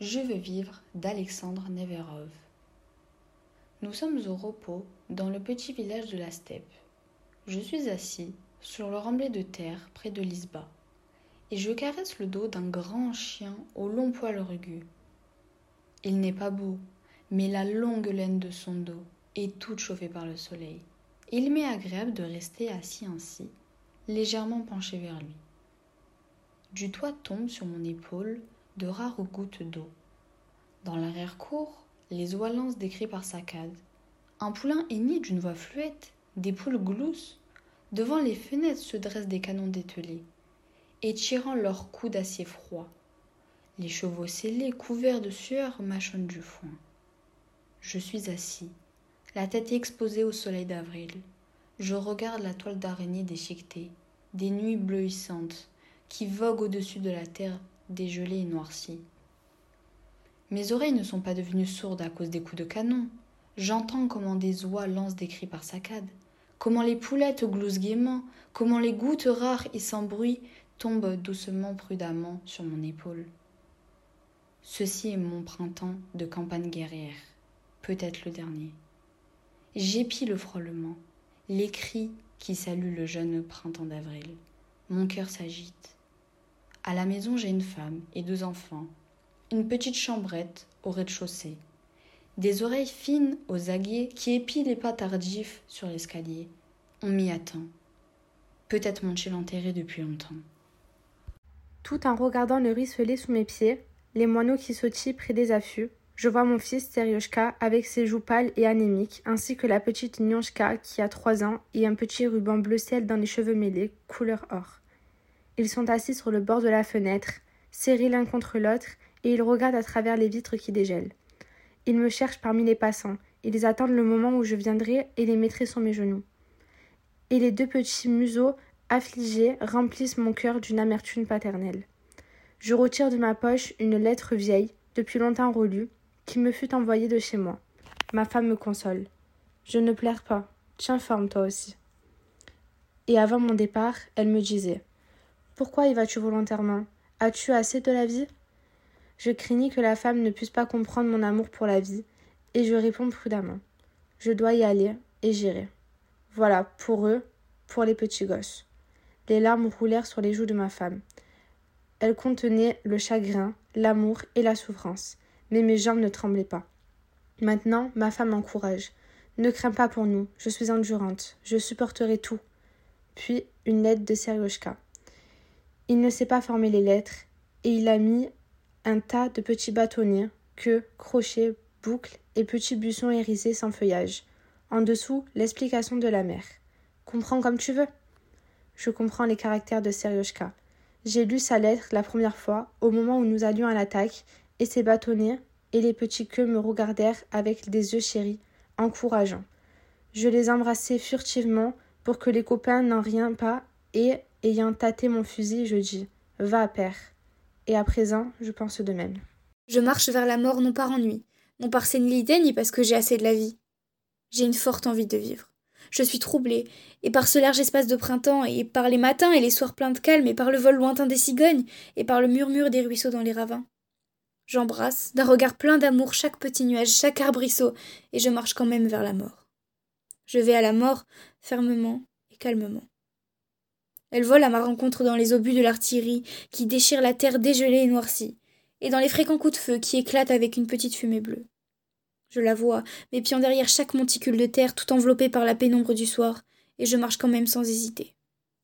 Je veux vivre d'Alexandre Neverov. Nous sommes au repos dans le petit village de la steppe. Je suis assis sur le remblai de terre près de l'Isba et je caresse le dos d'un grand chien au long poil rugueux. Il n'est pas beau, mais la longue laine de son dos est toute chauffée par le soleil. Il m'est agréable de rester assis ainsi, légèrement penché vers lui. Du toit tombent sur mon épaule de rares gouttes d'eau. Dans l'arrière-cour, les oies lancent des cris par saccades. Un poulain hennit d'une voix fluette, des poules gloussent. Devant les fenêtres se dressent des canons dételés, étirant leurs coups d'acier froid. Les chevaux sellés, couverts de sueur, mâchonnent du foin. Je suis assis, la tête exposée au soleil d'avril. Je regarde la toile d'araignée déchiquetée, des nuits bleuissantes qui voguent au-dessus de la terre dégelée et noircie. Mes oreilles ne sont pas devenues sourdes à cause des coups de canon. J'entends comment des oies lancent des cris par saccades, comment les poulettes gloussent gaiement, comment les gouttes rares et sans bruit tombent doucement, prudemment sur mon épaule. Ceci est mon printemps de campagne guerrière, peut-être le dernier. J'épie le frôlement, les cris qui saluent le jeune printemps d'avril. Mon cœur s'agite. À la maison, j'ai une femme et 2 enfants, une petite chambrette au rez-de-chaussée, des oreilles fines aux aguets qui épient les pas tardifs sur l'escalier. On m'y attend. Peut-être m'ont-ils enterré depuis longtemps. Tout en regardant le ruisselet sous mes pieds, les moineaux qui sautillent près des affûts, je vois mon fils Serioshka avec ses joues pâles et anémiques, ainsi que la petite Nionchka qui a 3 ans et un petit ruban bleu ciel dans les cheveux mêlés, couleur or. Ils sont assis sur le bord de la fenêtre, serrés l'un contre l'autre, et ils regardent à travers les vitres qui dégèlent. Ils me cherchent parmi les passants, ils attendent le moment où je viendrai et les mettrai sur mes genoux. Et les 2 petits museaux affligés remplissent mon cœur d'une amertume paternelle. Je retire de ma poche une lettre vieille, depuis longtemps relue, qui me fut envoyée de chez moi. Ma femme me console. Je ne pleure pas. Tiens forme toi aussi. Et avant mon départ, elle me disait: Pourquoi y vas-tu volontairement? As-tu assez de la vie? Je craignis que la femme ne puisse pas comprendre mon amour pour la vie, et je réponds prudemment: Je dois y aller, et j'irai. Voilà, pour eux, pour les petits gosses. Les larmes roulèrent sur les joues de ma femme. Elles contenaient le chagrin, l'amour et la souffrance, mais mes jambes ne tremblaient pas. Maintenant, ma femme m'encourage. Ne crains pas pour nous, je suis endurante, je supporterai tout. Puis, une lettre de Serioshka. Il ne sait pas former les lettres, et il a mis un tas de petits bâtonnets, queues, crochets, boucles et petits buissons hérissés sans feuillage. En dessous, l'explication de la mère. Comprends comme tu veux. Je comprends les caractères de Serioshka. J'ai lu sa lettre la première fois, au moment où nous allions à l'attaque, et ses bâtonnets et les petits queues me regardèrent avec des yeux chéris, encourageants. Je les embrassai furtivement pour que les copains n'en rient pas, et, ayant tâté mon fusil, je dis: Va, père. Et à présent, je pense de même. Je marche vers la mort non par ennui, non par sénilité, ni parce que j'ai assez de la vie. J'ai une forte envie de vivre. Je suis troublée, et par ce large espace de printemps, et par les matins et les soirs pleins de calme, et par le vol lointain des cigognes, et par le murmure des ruisseaux dans les ravins. J'embrasse, d'un regard plein d'amour, chaque petit nuage, chaque arbrisseau, et je marche quand même vers la mort. Je vais à la mort, fermement et calmement. Elle vole à ma rencontre dans les obus de l'artillerie, qui déchirent la terre dégelée et noircie, et dans les fréquents coups de feu qui éclatent avec une petite fumée bleue. Je la vois, m'épiant derrière chaque monticule de terre, tout enveloppée par la pénombre du soir, et je marche quand même sans hésiter.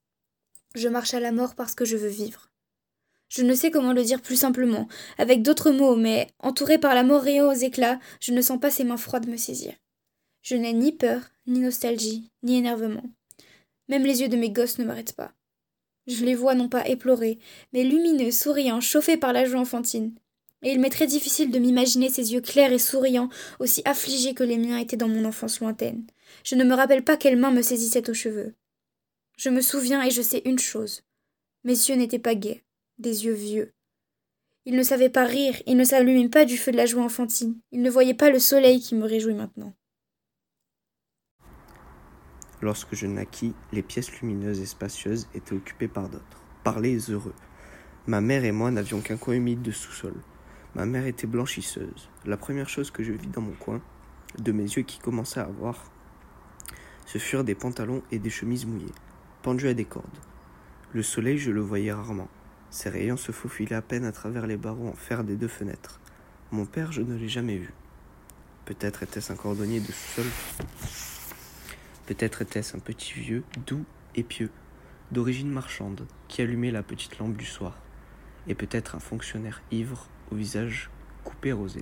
Je marche à la mort parce que je veux vivre. Je ne sais comment le dire plus simplement, avec d'autres mots, mais, entourée par la mort rayant aux éclats, je ne sens pas ses mains froides me saisir. Je n'ai ni peur, ni nostalgie, ni énervement. Même les yeux de mes gosses ne m'arrêtent pas. Je les vois non pas éplorés, mais lumineux, souriants, chauffés par la joie enfantine. Et il m'est très difficile de m'imaginer ces yeux clairs et souriants, aussi affligés que les miens étaient dans mon enfance lointaine. Je ne me rappelle pas quelle main me saisissait aux cheveux. Je me souviens et je sais une chose. Mes yeux n'étaient pas gais, des yeux vieux. Ils ne savaient pas rire, ils ne s'allumaient pas du feu de la joie enfantine. Ils ne voyaient pas le soleil qui me réjouit maintenant. Lorsque je naquis, les pièces lumineuses et spacieuses étaient occupées par d'autres, par les heureux. Ma mère et moi n'avions qu'un coin humide de sous-sol. Ma mère était blanchisseuse. La première chose que je vis dans mon coin, de mes yeux qui commençaient à voir, ce furent des pantalons et des chemises mouillées, pendus à des cordes. Le soleil, je le voyais rarement. Ses rayons se faufilaient à peine à travers les barreaux en fer des 2 fenêtres. Mon père, je ne l'ai jamais vu. Peut-être était-ce un cordonnier de sous-sol. Peut-être était-ce un petit vieux, doux et pieux, d'origine marchande, qui allumait la petite lampe du soir. Et peut-être un fonctionnaire ivre, au visage coupé rosé.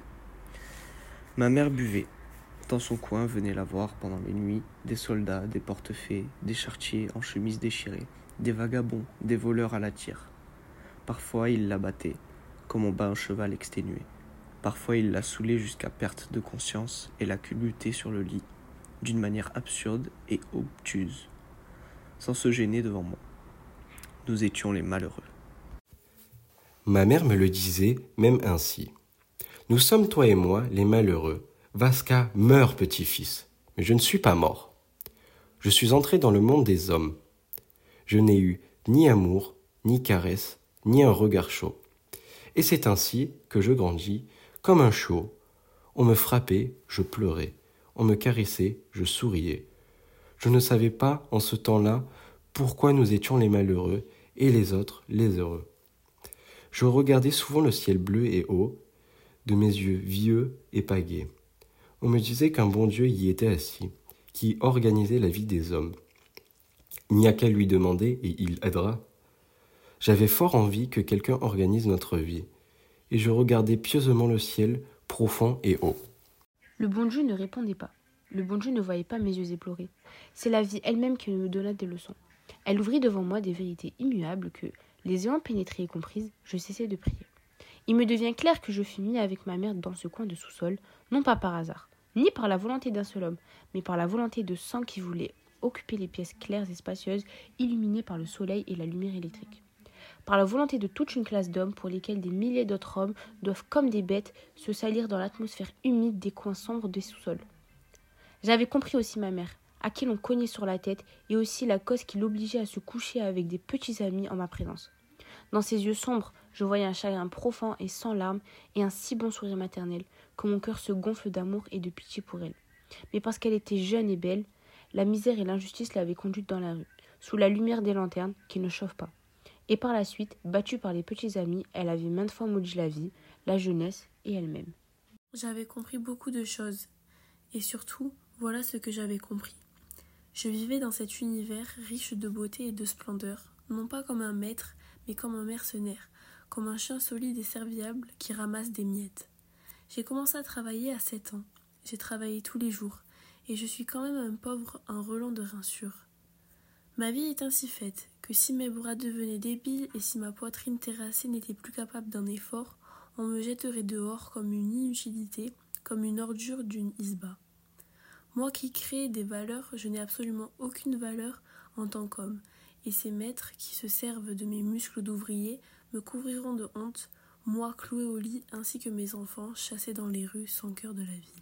Ma mère buvait. Dans son coin venaient la voir pendant les nuits des soldats, des portefaix, des charretiers en chemise déchirée, des vagabonds, des voleurs à la tire. Parfois ils la battaient, comme on bat un cheval exténué. Parfois ils la saoulaient jusqu'à perte de conscience et la culbutaient sur le lit, d'une manière absurde et obtuse, sans se gêner devant moi. Nous étions les malheureux. Ma mère me le disait même ainsi. Nous sommes, toi et moi, les malheureux. Vasca, meurs, petit-fils. Mais je ne suis pas mort. Je suis entré dans le monde des hommes. Je n'ai eu ni amour, ni caresse, ni un regard chaud. Et c'est ainsi que je grandis, comme un chiot. On me frappait, je pleurais. On me caressait, je souriais. Je ne savais pas, en ce temps-là, pourquoi nous étions les malheureux et les autres les heureux. Je regardais souvent le ciel bleu et haut, de mes yeux vieux et pagais. On me disait qu'un bon Dieu y était assis, qui organisait la vie des hommes. Il n'y a qu'à lui demander et il aidera. J'avais fort envie que quelqu'un organise notre vie, et je regardais pieusement le ciel profond et haut. Le bon Dieu ne répondait pas. Le bon Dieu ne voyait pas mes yeux éplorés. C'est la vie elle-même qui me donna des leçons. Elle ouvrit devant moi des vérités immuables que, les ayant pénétrées et comprises, je cessai de prier. Il me devient clair que je fus mis avec ma mère dans ce coin de sous-sol, non pas par hasard, ni par la volonté d'un seul homme, mais par la volonté de 100 qui voulaient occuper les pièces claires et spacieuses, illuminées par le soleil et la lumière électrique. Par la volonté de toute une classe d'hommes pour lesquels des milliers d'autres hommes doivent, comme des bêtes, se salir dans l'atmosphère humide des coins sombres des sous-sols. J'avais compris aussi ma mère, à qui l'on cognait sur la tête, et aussi la cause qui l'obligeait à se coucher avec des petits amis en ma présence. Dans ses yeux sombres, je voyais un chagrin profond et sans larmes, et un si bon sourire maternel, que mon cœur se gonfle d'amour et de pitié pour elle. Mais parce qu'elle était jeune et belle, la misère et l'injustice l'avaient conduite dans la rue, sous la lumière des lanternes qui ne chauffent pas. Et par la suite, battue par les petits amis, elle avait maintes fois maudit la vie, la jeunesse et elle-même. J'avais compris beaucoup de choses, et surtout, voilà ce que j'avais compris. Je vivais dans cet univers riche de beauté et de splendeur, non pas comme un maître, mais comme un mercenaire, comme un chien solide et serviable qui ramasse des miettes. J'ai commencé à travailler à 7 ans. J'ai travaillé tous les jours, et je suis quand même un pauvre, un relent de rinçure. Ma vie est ainsi faite, que si mes bras devenaient débiles et si ma poitrine terrassée n'était plus capable d'un effort, on me jetterait dehors comme une inutilité, comme une ordure d'une isba. Moi qui crée des valeurs, je n'ai absolument aucune valeur en tant qu'homme, et ces maîtres qui se servent de mes muscles d'ouvrier me couvriront de honte, moi cloué au lit ainsi que mes enfants chassés dans les rues sans cœur de la ville.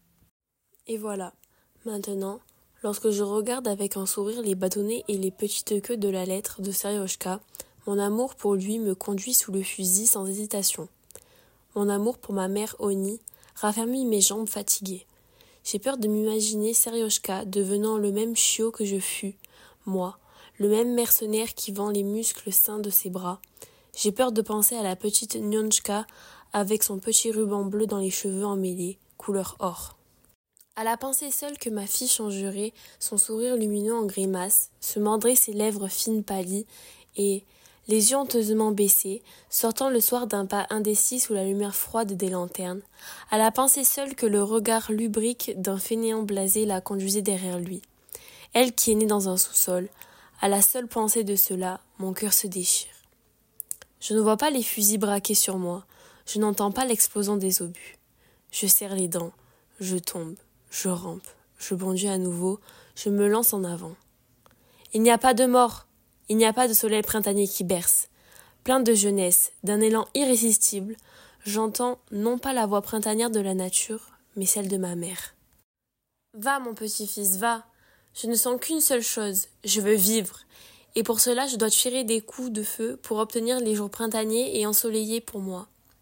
Et voilà, maintenant, lorsque je regarde avec un sourire les bâtonnets et les petites queues de la lettre de Serioshka, mon amour pour lui me conduit sous le fusil sans hésitation. Mon amour pour ma mère Oni raffermit mes jambes fatiguées. J'ai peur de m'imaginer Serioshka devenant le même chiot que je fus, moi, le même mercenaire qui vend les muscles sains de ses bras. J'ai peur de penser à la petite Nionchka avec son petit ruban bleu dans les cheveux emmêlés, couleur or. À la pensée seule que ma fille changerait, son sourire lumineux en grimace, se mordrait ses lèvres fines pâlies et, les yeux honteusement baissés, sortant le soir d'un pas indécis sous la lumière froide des lanternes, à la pensée seule que le regard lubrique d'un fainéant blasé la conduisait derrière lui. Elle qui est née dans un sous-sol, à la seule pensée de cela, mon cœur se déchire. Je ne vois pas les fusils braqués sur moi, je n'entends pas l'explosion des obus. Je serre les dents, je tombe, je rampe, je bondis à nouveau, je me lance en avant. Il n'y a pas de mort, il n'y a pas de soleil printanier qui berce. Plein de jeunesse, d'un élan irrésistible, j'entends non pas la voix printanière de la nature, mais celle de ma mère. Va, mon petit-fils, va. Je ne sens qu'une seule chose, je veux vivre. Et pour cela, je dois tirer des coups de feu pour obtenir les jours printaniers et ensoleillés pour moi.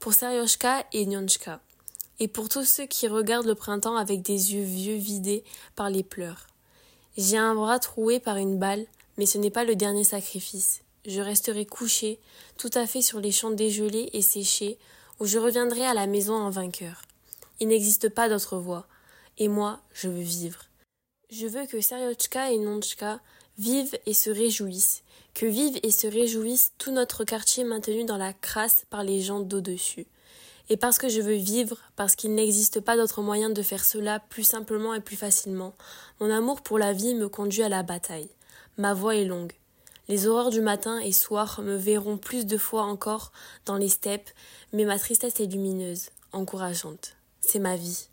pour Seryoshka et Nionchka, et pour tous ceux qui regardent le printemps avec des yeux vieux vidés par les pleurs. J'ai un bras troué par une balle, mais ce n'est pas le dernier sacrifice. Je resterai couché, tout à fait sur les champs dégelés et séchés, où je reviendrai à la maison en vainqueur. Il n'existe pas d'autre voie, et moi, je veux vivre. Je veux que Seryochka et Nionchka vivent et se réjouissent, que vive et se réjouisse tout notre quartier maintenu dans la crasse par les gens d'au-dessus. Et parce que je veux vivre, parce qu'il n'existe pas d'autre moyen de faire cela plus simplement et plus facilement, mon amour pour la vie me conduit à la bataille. Ma voie est longue. Les aurores du matin et soir me verront plus de fois encore dans les steppes, mais ma tristesse est lumineuse, encourageante. C'est ma vie.